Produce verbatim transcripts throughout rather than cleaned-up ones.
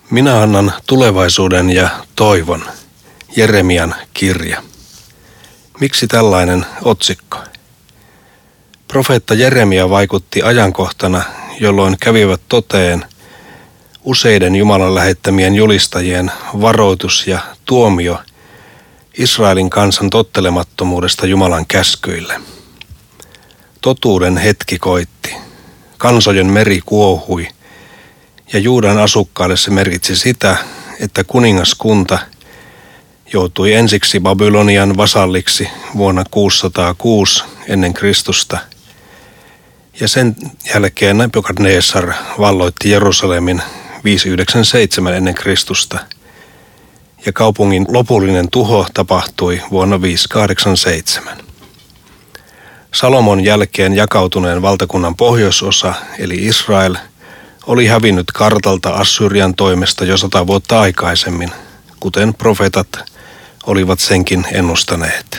Minä annan tulevaisuuden ja toivon. Jeremian kirja. Miksi tällainen otsikko? Profeetta Jeremia vaikutti ajankohtana, jolloin kävivät toteen useiden Jumalan lähettämien julistajien varoitus ja tuomio Israelin kansan tottelemattomuudesta Jumalan käskyille. Totuuden hetki koitti. Kansojen meri kuohui ja Juudan asukkaille se merkitsi sitä, että kuningaskunta joutui ensiksi Babylonian vasalliksi vuonna kuusisataakuusi ennen Kristusta ja sen jälkeen Nebukadnessar valloitti Jerusalemin viisisataayhdeksänkymmentäseitsemän ennen Kristusta ja kaupungin lopullinen tuho tapahtui vuonna viisisataakahdeksankymmentäseitsemän. Salomon jälkeen jakautuneen valtakunnan pohjoisosa eli Israel oli hävinnyt kartalta Assyrian toimesta jo sata vuotta aikaisemmin, kuten profeetat olivat senkin ennustaneet.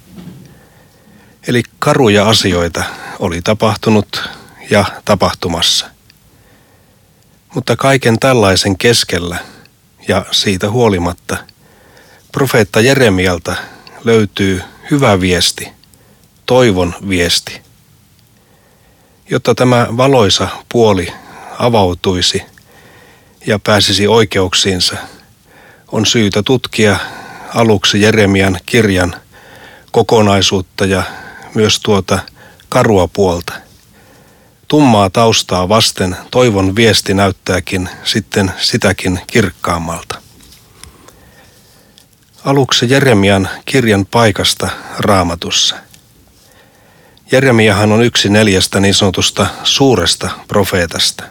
Eli karuja asioita oli tapahtunut ja tapahtumassa. Mutta kaiken tällaisen keskellä ja siitä huolimatta profeetta Jeremialta löytyy hyvä viesti, toivon viesti. Jotta tämä valoisa puoli avautuisi ja pääsisi oikeuksiinsa, on syytä tutkia aluksi Jeremian kirjan kokonaisuutta ja myös tuota karua puolta. Tummaa taustaa vasten toivon viesti näyttääkin sitten sitäkin kirkkaammalta. Aluksi Jeremian kirjan paikasta Raamatussa. Jeremiahan on yksi neljästä niin sanotusta suuresta profeetasta.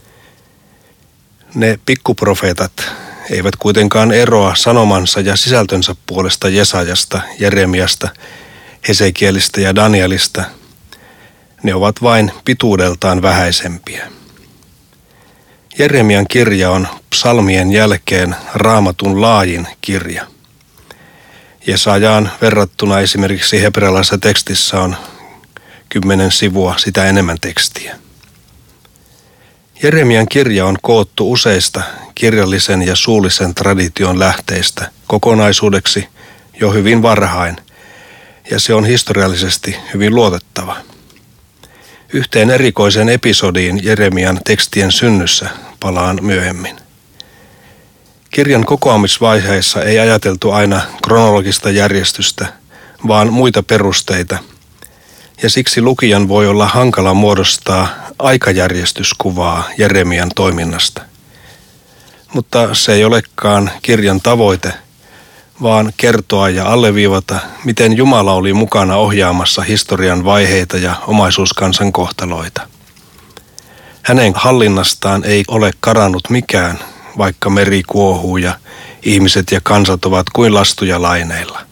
Ne pikkuprofeetat eivät kuitenkaan eroa sanomansa ja sisältönsä puolesta Jesajasta, Jeremiasta, Hesekielistä ja Danielista. Ne ovat vain pituudeltaan vähäisempiä. Jeremian kirja on psalmien jälkeen Raamatun laajin kirja. Jesajaan verrattuna esimerkiksi hebrealaisessa tekstissä on kymmenen sivua sitä enemmän tekstiä. Jeremian kirja on koottu useista kirjallisen ja suullisen tradition lähteistä kokonaisuudeksi jo hyvin varhain, ja se on historiallisesti hyvin luotettava. Yhteen erikoiseen episodiin Jeremian tekstien synnyssä palaan myöhemmin. Kirjan kokoamisvaiheessa ei ajateltu aina kronologista järjestystä, vaan muita perusteita, ja siksi lukijan voi olla hankala muodostaa aikajärjestyskuvaa Jeremian toiminnasta. Mutta se ei olekaan kirjan tavoite, vaan kertoa ja alleviivata, miten Jumala oli mukana ohjaamassa historian vaiheita ja omaisuuskansan kohtaloita. Hänen hallinnastaan ei ole karannut mikään, vaikka meri kuohuu ja ihmiset ja kansat ovat kuin lastuja laineilla.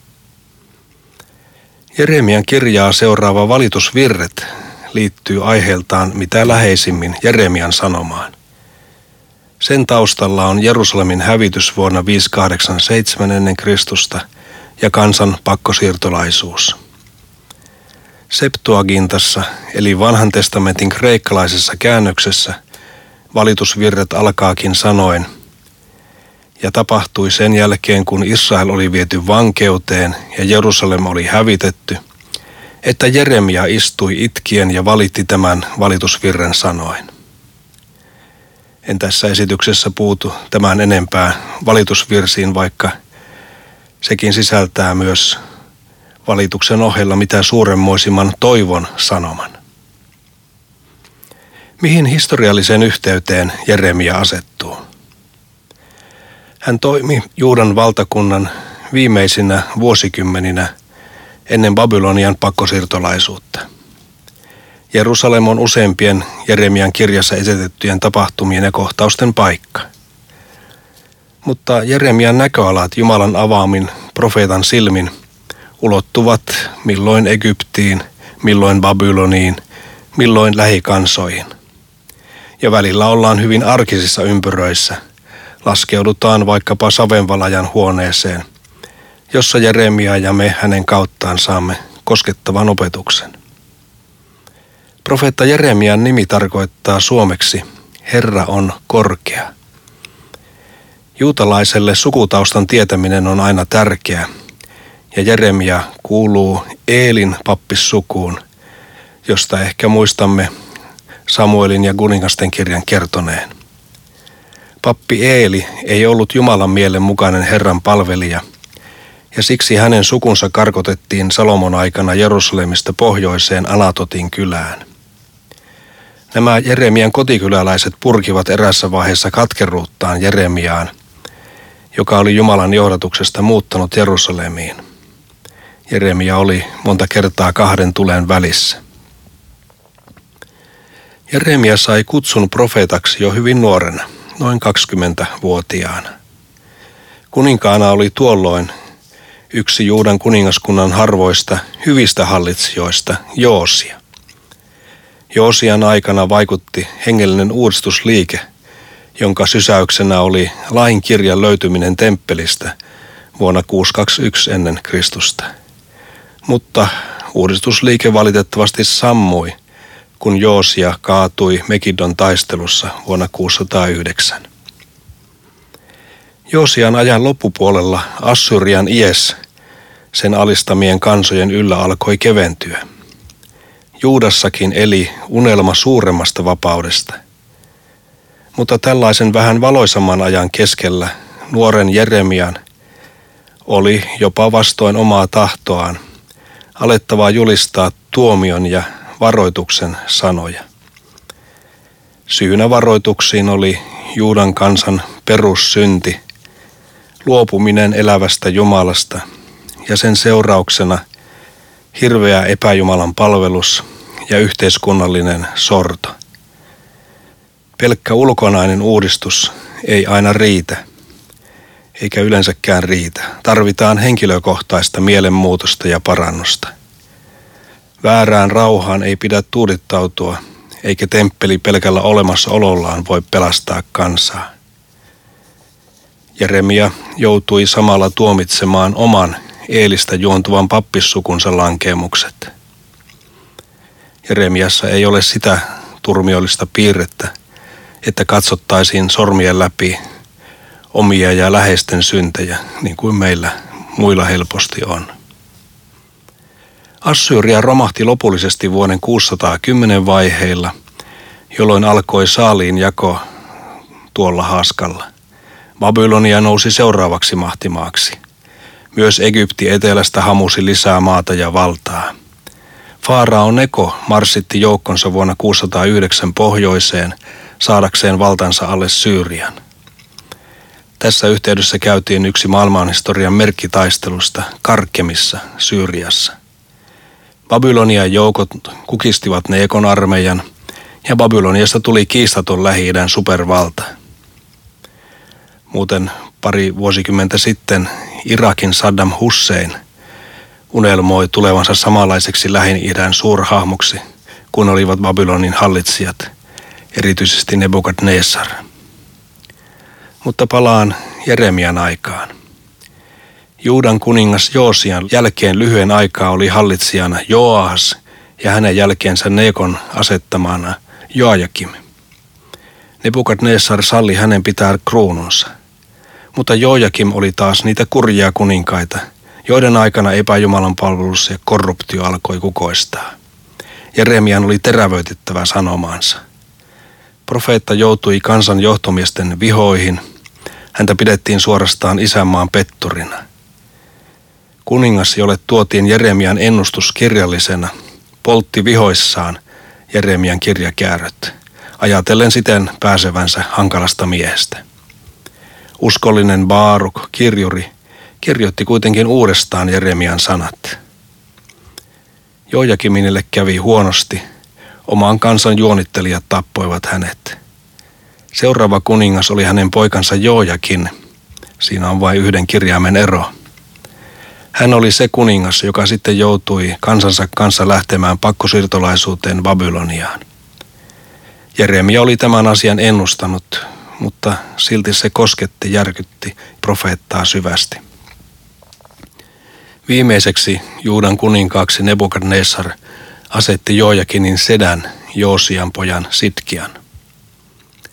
Jeremian kirjaa seuraava valitusvirret liittyy aiheeltaan mitä läheisimmin Jeremian sanomaan. Sen taustalla on Jerusalemin hävitys vuonna viisisataakahdeksankymmentäseitsemän ennen Kristusta ja kansan pakkosiirtolaisuus. Septuagintassa eli vanhan testamentin kreikkalaisessa käännöksessä valitusvirret alkaakin sanoen: ja tapahtui sen jälkeen, kun Israel oli viety vankeuteen ja Jerusalem oli hävitetty, että Jeremia istui itkien ja valitti tämän valitusvirren sanoen. En tässä esityksessä puutu tämän enempää valitusvirsiin, vaikka sekin sisältää myös valituksen ohella mitä suuremmoisimman toivon sanoman. Mihin historialliseen yhteyteen Jeremia asettuu? Hän toimi Juudan valtakunnan viimeisinä vuosikymmeninä ennen Babylonian pakkosiirtolaisuutta. Jerusalem on useimpien Jeremian kirjassa esitettyjen tapahtumien ja kohtausten paikka. Mutta Jeremian näköalat Jumalan avaamin profeetan silmin ulottuvat milloin Egyptiin, milloin Babyloniin, milloin lähikansoihin. Ja välillä ollaan hyvin arkisissa ympyröissä. Laskeudutaan vaikkapa savenvalajan huoneeseen, jossa Jeremia ja me hänen kauttaan saamme koskettavan opetuksen. Profeetta Jeremian nimi tarkoittaa suomeksi Herra on korkea. Juutalaiselle sukutaustan tietäminen on aina tärkeä, ja Jeremia kuuluu Eelin pappissukuun, josta ehkä muistamme Samuelin ja kuningasten kirjan kertoneen. Pappi Eeli ei ollut Jumalan mielen mukainen Herran palvelija, ja siksi hänen sukunsa karkotettiin Salomon aikana Jerusalemista pohjoiseen Anatotin kylään. Nämä Jeremian kotikyläläiset purkivat erässä vaiheessa katkeruuttaan Jeremiaan, joka oli Jumalan johdatuksesta muuttanut Jerusalemiin. Jeremia oli monta kertaa kahden tulen välissä. Jeremia sai kutsun profeetaksi jo hyvin nuorena, noin kaksikymmentävuotiaana. Kuninkaana oli tuolloin yksi Juudan kuningaskunnan harvoista hyvistä hallitsijoista, Joosia. Joosian aikana vaikutti hengellinen uudistusliike, jonka sysäyksenä oli lain kirjan löytyminen temppelistä vuonna kuusisataakaksikymmentäyksi ennen Kristusta. Mutta uudistusliike valitettavasti sammui, kun Joosia kaatui Megidon taistelussa vuonna kuusisataayhdeksän. Joosian ajan loppupuolella Assyrian ies sen alistamien kansojen yllä alkoi keventyä. Juudassakin eli unelma suuremmasta vapaudesta. Mutta tällaisen vähän valoisamman ajan keskellä nuoren Jeremian oli jopa vastoin omaa tahtoaan alettavaa julistaa tuomion ja varoituksen sanoja. Syynä varoituksiin oli Juudan kansan perussynti, luopuminen elävästä Jumalasta ja sen seurauksena hirveä epäjumalan palvelus ja yhteiskunnallinen sorto. Pelkkä ulkonainen uudistus ei aina riitä, eikä yleensäkään riitä. Tarvitaan henkilökohtaista mielenmuutosta ja parannusta. Väärään rauhaan ei pidä tuudittautua, eikä temppeli pelkällä olemassaolollaan voi pelastaa kansaa. Jeremia joutui samalla tuomitsemaan oman Eelistä juontuvan pappissukunsa lankeemukset. Jeremiassa ei ole sitä turmiollista piirrettä, että katsottaisiin sormien läpi omia ja läheisten syntejä, niin kuin meillä muilla helposti on. Assyria romahti lopullisesti vuoden kuusisataakymmenen vaiheilla, jolloin alkoi saaliin jako tuolla haaskalla. Babylonia nousi seuraavaksi mahtimaaksi. Myös Egypti etelästä hamusi lisää maata ja valtaa. Faarao Neko marssitti joukkonsa vuonna kuusisataayhdeksän pohjoiseen saadakseen valtansa alle Syyrian. Tässä yhteydessä käytiin yksi maailmanhistorian merkkitaistelusta Karkemissa, Syyriassa. Babylonian joukot kukistivat Nekon armeijan ja Babyloniasta tuli kiistaton Lähi-idän supervalta. Muuten pari vuosikymmentä sitten Irakin Saddam Hussein unelmoi tulevansa samanlaiseksi Lähi-idän suurhahmoksi, kun olivat Babylonin hallitsijat, erityisesti Nebukadnessar. Mutta palaan Jeremian aikaan. Juudan kuningas Joosian jälkeen lyhyen aikaa oli hallitsijana Joahas ja hänen jälkeensä Nekon asettamana Joajakim. Nebukadnessar salli hänen pitää kruununsa. Mutta Joajakim oli taas niitä kurjia kuninkaita, joiden aikana epäjumalan palvelus ja korruptio alkoi kukoistaa. Jeremian oli terävöitettävä sanomaansa. Profeetta joutui kansan johtomiesten vihoihin. Häntä pidettiin suorastaan isänmaan petturina. Kuningas, jolle tuotiin Jeremian ennustus kirjallisena, poltti vihoissaan Jeremian kirjakääröt, ajatellen siten pääsevänsä hankalasta miehestä. Uskollinen Baaruk, kirjuri, kirjoitti kuitenkin uudestaan Jeremian sanat. Joajakiminille kävi huonosti, oman kansan juonittelijat tappoivat hänet. Seuraava kuningas oli hänen poikansa Joajakin, siinä on vain yhden kirjaimen ero. Hän oli se kuningas, joka sitten joutui kansansa kanssa lähtemään pakkosiirtolaisuuteen Babyloniaan. Jeremia oli tämän asian ennustanut, mutta silti se kosketti, järkytti profeettaa syvästi. Viimeiseksi Juudan kuninkaaksi Nebukadnessar asetti Joajakinin sedän Joosian pojan Sitkian.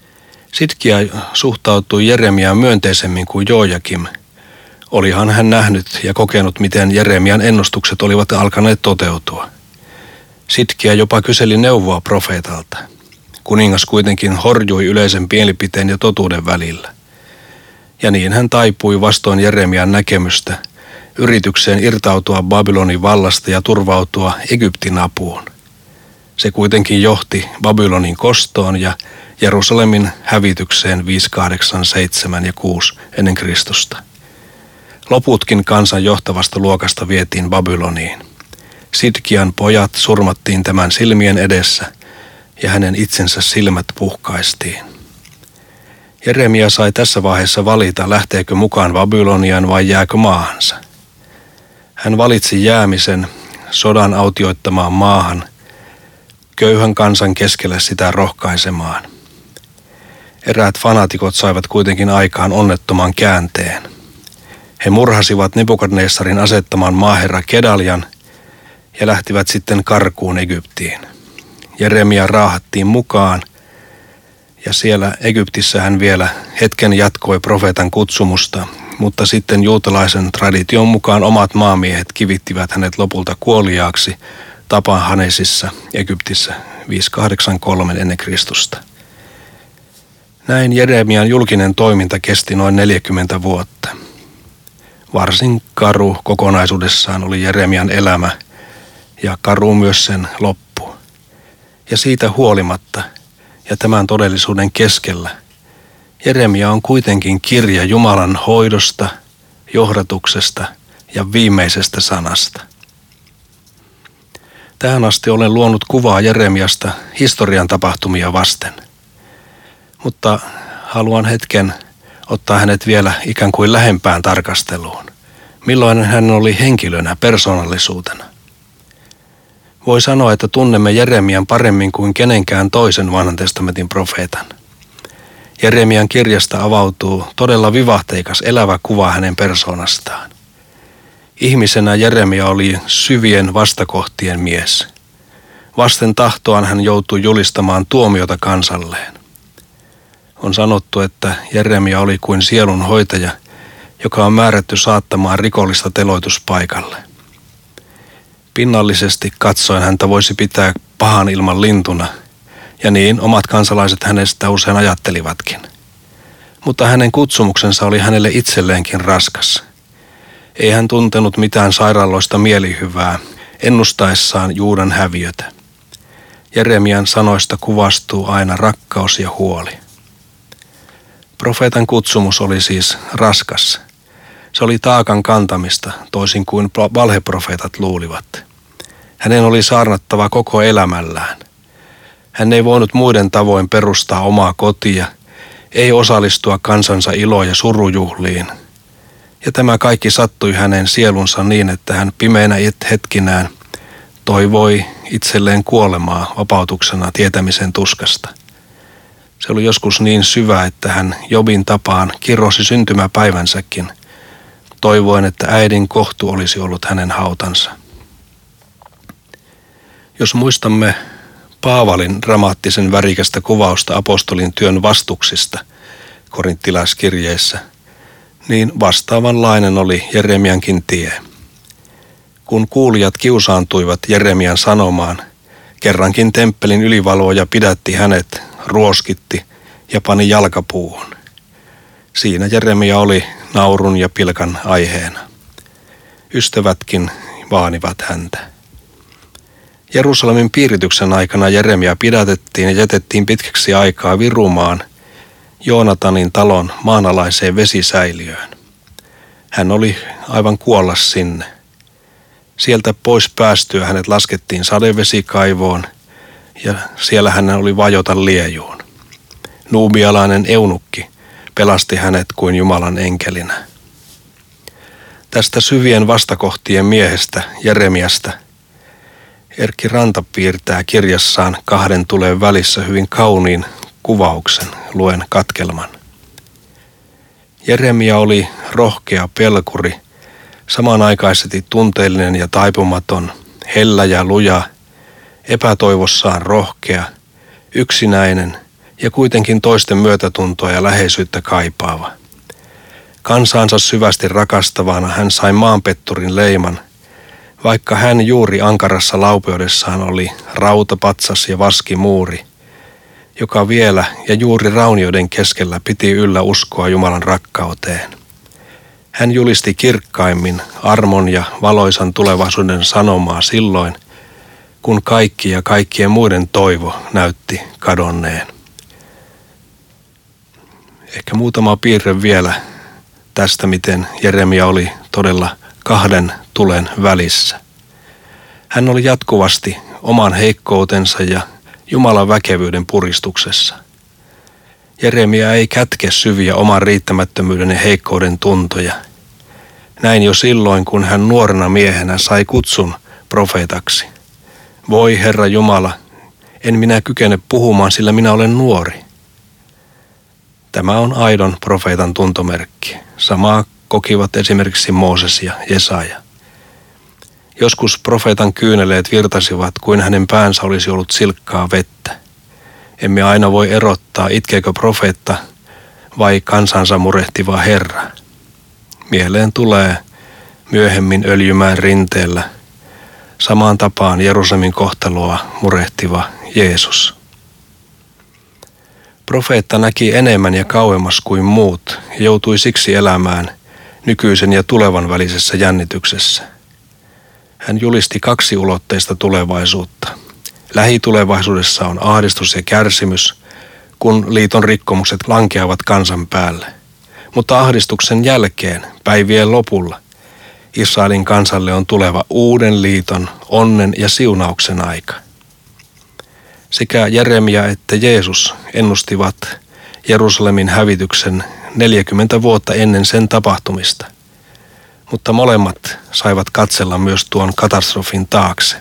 Sidkia suhtautui Jeremiaan myönteisemmin kuin Joojakim. Olihan hän nähnyt ja kokenut, miten Jeremian ennustukset olivat alkaneet toteutua. Sidkia jopa kyseli neuvoa profeetalta. Kuningas kuitenkin horjui yleisen mielipiteen ja totuuden välillä. Ja niin hän taipui vastoin Jeremian näkemystä yritykseen irtautua Babylonin vallasta ja turvautua Egyptin apuun. Se kuitenkin johti Babylonin kostoon ja Jerusalemin hävitykseen viisi, kahdeksan, seitsemän ja kuusi ennen Kristusta. Loputkin kansan johtavasta luokasta vietiin Babyloniin. Sidkian pojat surmattiin tämän silmien edessä ja hänen itsensä silmät puhkaistiin. Jeremia sai tässä vaiheessa valita, lähteekö mukaan Babyloniaan vai jääkö maahansa. Hän valitsi jäämisen sodan autioittamaan maahan, köyhän kansan keskelle sitä rohkaisemaan. Eräät fanaatikot saivat kuitenkin aikaan onnettoman käänteen. He murhasivat Nebukadnessarin asettaman maaherra Kedaljan ja lähtivät sitten karkuun Egyptiin. Jeremia raahattiin mukaan ja siellä Egyptissä hän vielä hetken jatkoi profeetan kutsumusta, mutta sitten juutalaisen tradition mukaan omat maamiehet kivittivät hänet lopulta kuoliaaksi Tapanhanesissa Egyptissä viisi kahdeksankymmentäkolme ennen Kristusta. Näin Jeremian julkinen toiminta kesti noin neljäkymmentä vuotta. Varsin karu kokonaisuudessaan oli Jeremian elämä ja karu myös sen loppu. Ja siitä huolimatta ja tämän todellisuuden keskellä Jeremia on kuitenkin kirja Jumalan hoidosta, johdatuksesta ja viimeisestä sanasta. Tähän asti olen luonut kuvaa Jeremiasta historian tapahtumia vasten, mutta haluan hetken ottaa hänet vielä ikään kuin lähempään tarkasteluun. Millainen hän oli henkilönä, persoonallisuutena. Voi sanoa, että tunnemme Jeremian paremmin kuin kenenkään toisen vanhan testamentin profeetan. Jeremian kirjasta avautuu todella vivahteikas elävä kuva hänen persoonastaan. Ihmisenä Jeremia oli syvien vastakohtien mies. Vasten tahtoaan hän joutui julistamaan tuomiota kansalleen. On sanottu, että Jeremia oli kuin sielun hoitaja, joka on määrätty saattamaan rikollista teloituspaikalle. Pinnallisesti katsoen häntä voisi pitää pahan ilman lintuna, ja niin omat kansalaiset hänestä usein ajattelivatkin. Mutta hänen kutsumuksensa oli hänelle itselleenkin raskas. Ei hän tuntenut mitään sairaaloista mielihyvää ennustaessaan Juudan häviötä. Jeremian sanoista kuvastuu aina rakkaus ja huoli. Profeetan kutsumus oli siis raskas. Se oli taakan kantamista, toisin kuin valheprofeetat luulivat. Hänen oli saarnattava koko elämällään. Hän ei voinut muiden tavoin perustaa omaa kotia, ei osallistua kansansa ilo- ja surujuhliin. Ja tämä kaikki sattui hänen sielunsa niin, että hän pimeinä hetkinään toivoi itselleen kuolemaa vapautuksena tietämisen tuskasta. Se oli joskus niin syvä, että hän Jobin tapaan kirrosi syntymäpäivänsäkin, toivoen, että äidin kohtu olisi ollut hänen hautansa. Jos muistamme Paavalin dramaattisen värikästä kuvausta apostolin työn vastuksista korinttilaiskirjeissä, niin vastaavanlainen oli Jeremiankin tie. Kun kuulijat kiusaantuivat Jeremian sanomaan, kerrankin temppelin ylivalvoja pidätti hänet, ruoskitti ja pani jalkapuuhun. Siinä Jeremia oli naurun ja pilkan aiheena. Ystävätkin vaanivat häntä. Jerusalemin piirityksen aikana Jeremia pidätettiin ja jätettiin pitkäksi aikaa virumaan Joonatanin talon maanalaiseen vesisäiliöön. Hän oli aivan kuollas sinne. Sieltä pois päästyä hänet laskettiin sadevesikaivoon ja siellä hän oli vajota liejuun. Nuubialainen eunukki pelasti hänet kuin Jumalan enkelinä. Tästä syvien vastakohtien miehestä Jeremiasta Erkki Ranta piirtää kirjassaan Kahden tulen välissä hyvin kauniin kuvauksen, luen katkelman. Jeremia oli rohkea pelkuri, samanaikaisesti tunteellinen ja taipumaton, hellä ja luja, epätoivossaan rohkea, yksinäinen ja kuitenkin toisten myötätuntoa ja läheisyyttä kaipaava. Kansaansa syvästi rakastavana hän sai maanpetturin leiman, vaikka hän juuri ankarassa laupeudessaan oli rautapatsas ja vaskimuuri, joka vielä ja juuri raunioiden keskellä piti yllä uskoa Jumalan rakkauteen. Hän julisti kirkkaimmin armon ja valoisan tulevaisuuden sanomaa silloin, kun kaikki ja kaikkien muiden toivo näytti kadonneen. Ehkä muutama piirre vielä tästä, miten Jeremia oli todella kahden tulen välissä. Hän oli jatkuvasti oman heikkoutensa ja Jumalan väkevyyden puristuksessa. Jeremia ei kätke syviä oman riittämättömyyden ja heikkouden tuntoja. Näin jo silloin, kun hän nuorena miehenä sai kutsun profeetaksi. Voi Herra Jumala, en minä kykene puhumaan, sillä minä olen nuori. Tämä on aidon profeetan tuntomerkki. Samaa kokivat esimerkiksi Mooses ja Jesaja. Joskus profeetan kyyneleet virtasivat, kuin hänen päänsä olisi ollut silkkaa vettä. Emme aina voi erottaa, itkeekö profeetta vai kansansa murehtiva Herra. Mieleen tulee myöhemmin Öljymäen rinteellä samaan tapaan Jerusalemin kohtaloa murehtiva Jeesus. Profeetta näki enemmän ja kauemmas kuin muut ja joutui siksi elämään nykyisen ja tulevan välisessä jännityksessä. Hän julisti kaksiulotteista tulevaisuutta. Lähitulevaisuudessa on ahdistus ja kärsimys, kun liiton rikkomukset lankeavat kansan päälle. Mutta ahdistuksen jälkeen, päivien lopulla, Israelin kansalle on tuleva uuden liiton, onnen ja siunauksen aika. Sekä Jeremia että Jeesus ennustivat Jerusalemin hävityksen neljäkymmentä vuotta ennen sen tapahtumista, mutta molemmat saivat katsella myös tuon katastrofin taakse.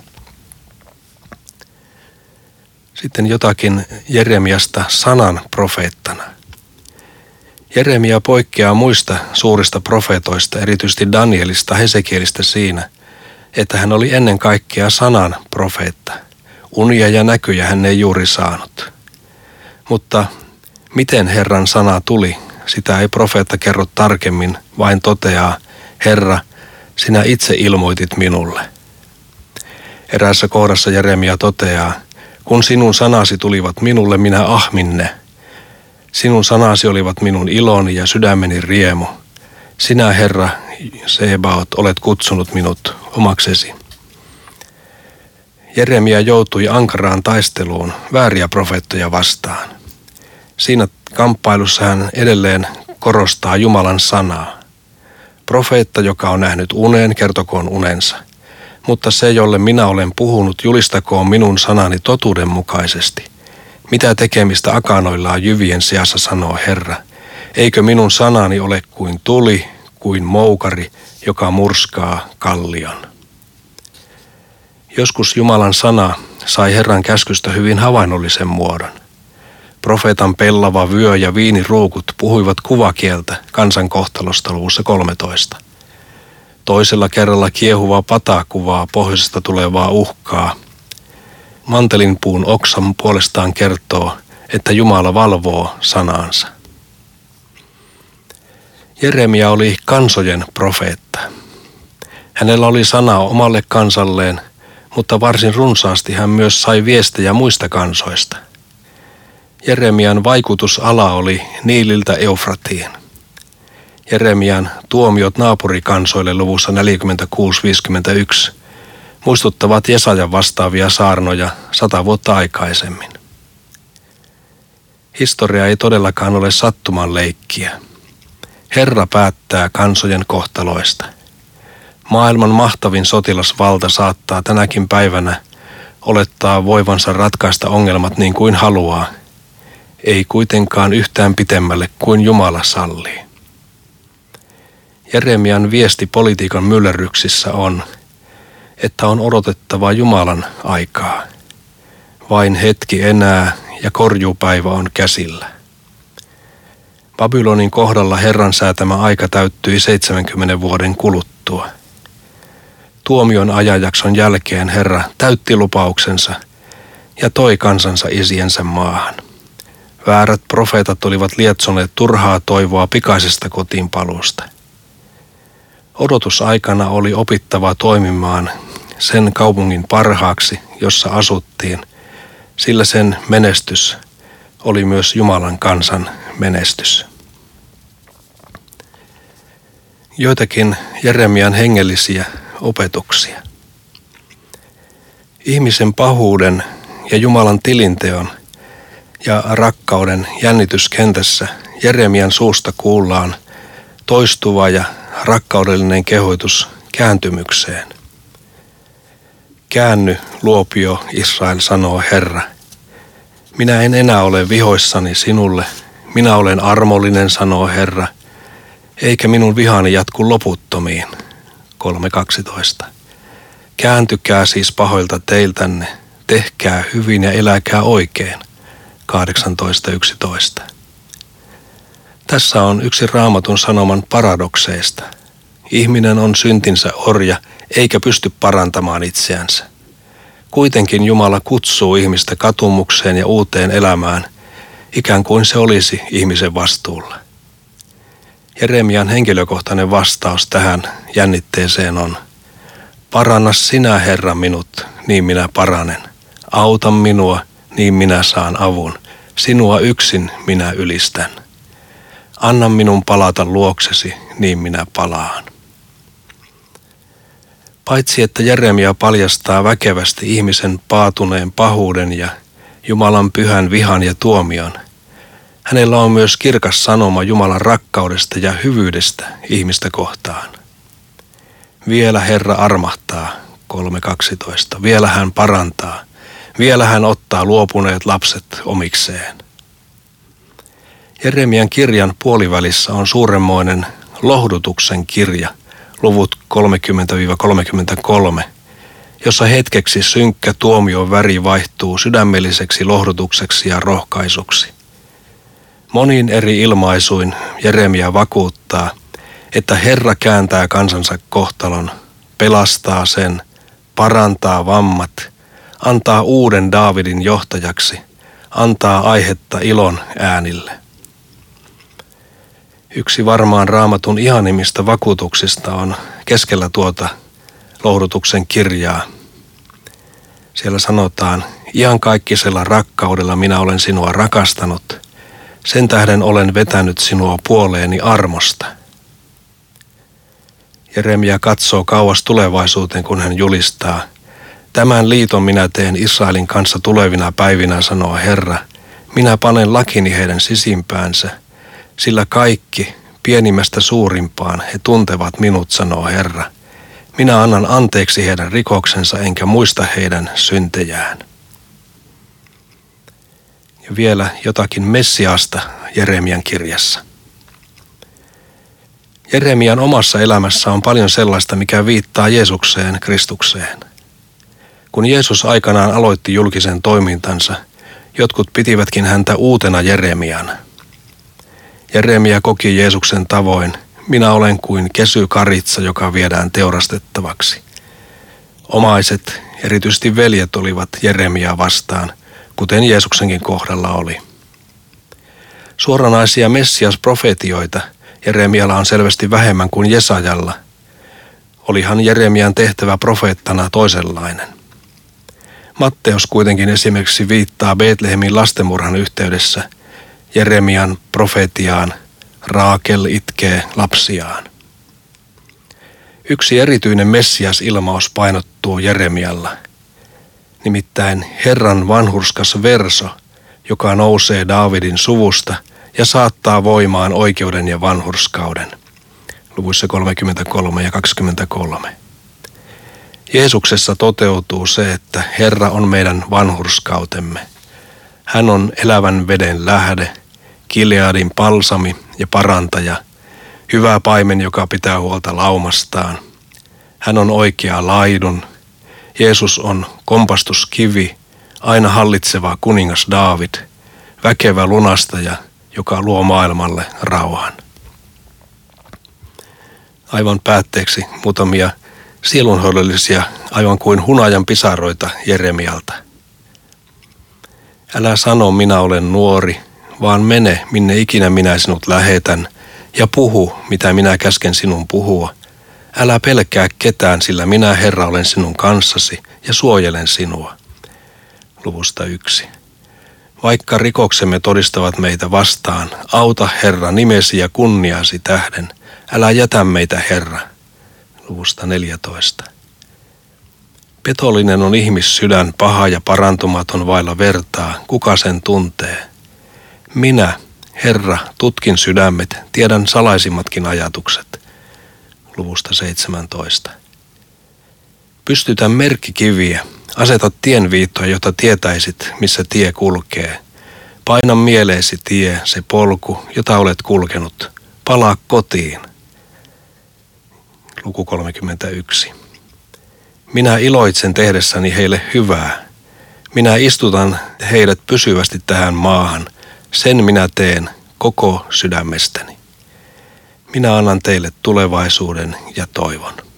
Sitten jotakin Jeremiasta sanan profeettana. Jeremia poikkeaa muista suurista profeetoista, erityisesti Danielista, Hesekielistä siinä, että hän oli ennen kaikkea sanan profeetta. Unia ja näkyjä hän ei juuri saanut. Mutta miten Herran sana tuli, sitä ei profeetta kerro tarkemmin, vain toteaa, Herra, sinä itse ilmoitit minulle. Eräässä kohdassa Jeremia toteaa, kun sinun sanasi tulivat minulle, minä ahmin ne. Sinun sanasi olivat minun iloni ja sydämeni riemu. Sinä, Herra, Sebaot, olet kutsunut minut omaksesi. Jeremia joutui ankaraan taisteluun vääriä profeettoja vastaan. Siinä kamppailussa hän edelleen korostaa Jumalan sanaa. Profeetta, joka on nähnyt unen, kertokoon unensa. Mutta se, jolle minä olen puhunut, julistakoon minun sanani totuudenmukaisesti. Mitä tekemistä akanoillaan jyvien seassa, sanoo Herra. Eikö minun sanani ole kuin tuli, kuin moukari, joka murskaa kallion. Joskus Jumalan sana sai Herran käskystä hyvin havainnollisen muodon. Profeetan pellava vyö ja viiniruukut puhuivat kuvakieltä kansan kohtalosta luvussa kolmetoista. Toisella kerralla kiehuva pata kuvaa pohjoisesta tulevaa uhkaa. Mantelinpuun oksan puolestaan kertoo, että Jumala valvoo sanaansa. Jeremia oli kansojen profeetta. Hänellä oli sana omalle kansalleen, mutta varsin runsaasti hän myös sai viestejä muista kansoista. Jeremian vaikutusala oli Niililtä Eufratiin. Jeremian tuomiot naapurikansoille luvussa neljäkymmentäkuusi viisikymmentäyksi muistuttavat Jesajan vastaavia saarnoja sata vuotta aikaisemmin. Historia ei todellakaan ole sattuman leikkiä. Herra päättää kansojen kohtaloista. Maailman mahtavin sotilasvalta saattaa tänäkin päivänä olettaa voivansa ratkaista ongelmat niin kuin haluaa, ei kuitenkaan yhtään pitemmälle kuin Jumala sallii. Jeremian viesti politiikan myllerryksissä on, että on odotettava Jumalan aikaa. Vain hetki enää ja korjuupäivä on käsillä. Babylonin kohdalla Herran säätämä aika täyttyi seitsemänkymmenen vuoden kuluttua. Tuomion ajanjakson jälkeen Herra täytti lupauksensa ja toi kansansa isiensä maahan. Väärät profeetat olivat lietsoneet turhaa toivoa pikaisesta kotiinpaluusta. Odotusaikana oli opittava toimimaan sen kaupungin parhaaksi, jossa asuttiin, sillä sen menestys oli myös Jumalan kansan menestys. Joitakin Jeremian hengellisiä opetuksia. Ihmisen pahuuden ja Jumalan tilinteon ja rakkauden jännityskentässä Jeremian suusta kuullaan toistuva ja rakkaudellinen kehoitus kääntymykseen. Käänny, luopio, Israel, sanoo Herra. Minä en enää ole vihoissani sinulle, minä olen armollinen, sanoo Herra, eikä minun vihani jatku loputtomiin. kolme kaksitoista. Kääntykää siis pahoilta teiltänne, tehkää hyvin ja eläkää oikein. kahdeksantoista yksitoista. Tässä on yksi Raamatun sanoman paradokseista. Ihminen on syntinsä orja, eikä pysty parantamaan itseänsä. Kuitenkin Jumala kutsuu ihmistä katumukseen ja uuteen elämään, ikään kuin se olisi ihmisen vastuulla. Jeremian henkilökohtainen vastaus tähän jännitteeseen on: paranna sinä, Herra, minut, niin minä paranen. Auta minua, niin minä saan avun. Sinua yksin minä ylistän. Anna minun palata luoksesi, niin minä palaan. Paitsi että Jeremia paljastaa väkevästi ihmisen paatuneen pahuuden ja Jumalan pyhän vihan ja tuomion, hänellä on myös kirkas sanoma Jumalan rakkaudesta ja hyvyydestä ihmistä kohtaan. Vielä Herra armahtaa, kolme kaksitoista. Vielä hän parantaa. Vielä hän ottaa luopuneet lapset omikseen. Jeremian kirjan puolivälissä on suuremmoinen lohdutuksen kirja, luvut kolmekymmentä kolmekymmentäkolme, jossa hetkeksi synkkä tuomion väri vaihtuu sydämelliseksi lohdutukseksi ja rohkaisuksi. Monin eri ilmaisuin Jeremia vakuuttaa, että Herra kääntää kansansa kohtalon, pelastaa sen, parantaa vammat, antaa uuden Daavidin johtajaksi, antaa aihetta ilon äänille. Yksi varmaan Raamatun ihanimmista vakuutuksista on keskellä tuota lohdutuksen kirjaa. Siellä sanotaan: iankaikkisella rakkaudella minä olen sinua rakastanut, sen tähden olen vetänyt sinua puoleeni armosta. Jeremia katsoo kauas tulevaisuuteen, kun hän julistaa: tämän liiton minä teen Israelin kanssa tulevina päivinä, sanoo Herra. Minä panen lakini heidän sisimpäänsä, sillä kaikki, pienimmästä suurimpaan, he tuntevat minut, sanoo Herra. Minä annan anteeksi heidän rikoksensa, enkä muista heidän syntejään. Ja vielä jotakin Messiasta Jeremian kirjassa. Jeremian omassa elämässä on paljon sellaista, mikä viittaa Jeesukseen, Kristukseen. Kun Jeesus aikanaan aloitti julkisen toimintansa, jotkut pitivätkin häntä uutena Jeremiana. Jeremia koki Jeesuksen tavoin: minä olen kuin kesykaritsa, joka viedään teurastettavaksi. Omaiset, erityisesti veljet, olivat Jeremiaa vastaan, kuten Jeesuksenkin kohdalla oli. Suoranaisia Messias-profetioita Jeremialla on selvästi vähemmän kuin Jesajalla. Olihan Jeremian tehtävä profeettana toisenlainen. Matteus kuitenkin esimerkiksi viittaa Betlehemin lastenmurhan yhteydessä Jeremian profetiaan: Raakel itkee lapsiaan. Yksi erityinen Messias-ilmaus painottuu Jeremialla, nimittäin Herran vanhurskas verso, joka nousee Daavidin suvusta ja saattaa voimaan oikeuden ja vanhurskauden. Luvuissa kolmekymmentäkolme ja kaksikymmentäkolme. Jeesuksessa toteutuu se, että Herra on meidän vanhurskautemme. Hän on elävän veden lähde, Gileadin palsami ja parantaja, hyvä paimen, joka pitää huolta laumastaan. Hän on oikea laidun. Jeesus on kompastuskivi, aina hallitseva kuningas Daavid, väkevä lunastaja, joka luo maailmalle rauhan. Aivan päätteeksi muutamia sielunhoidollisia, aivan kuin hunajan pisaroita Jeremialta. Älä sano, minä olen nuori, vaan mene, minne ikinä minä sinut lähetän, ja puhu, mitä minä käsken sinun puhua. Älä pelkää ketään, sillä minä, Herra, olen sinun kanssasi ja suojelen sinua. Luvusta yksi. Vaikka rikoksemme todistavat meitä vastaan, auta, Herra, nimesi ja kunniasi tähden. Älä jätä meitä, Herra. Luvusta neljätoista. Petollinen on ihmissydän, paha ja parantumaton vailla vertaa. Kuka sen tuntee? Minä, Herra, tutkin sydämet, tiedän salaisimmatkin ajatukset. Luvusta seitsemäntoista. Pystytä merkkikiviä, aseta tienviittoja, jotta tietäisit, missä tie kulkee. Paina mieleesi tie, se polku, jota olet kulkenut. Palaa kotiin. Luku kolmekymmentäyksi. Minä iloitsen tehdessäni heille hyvää. Minä istutan heidät pysyvästi tähän maahan. Sen minä teen koko sydämestäni. Minä annan teille tulevaisuuden ja toivon.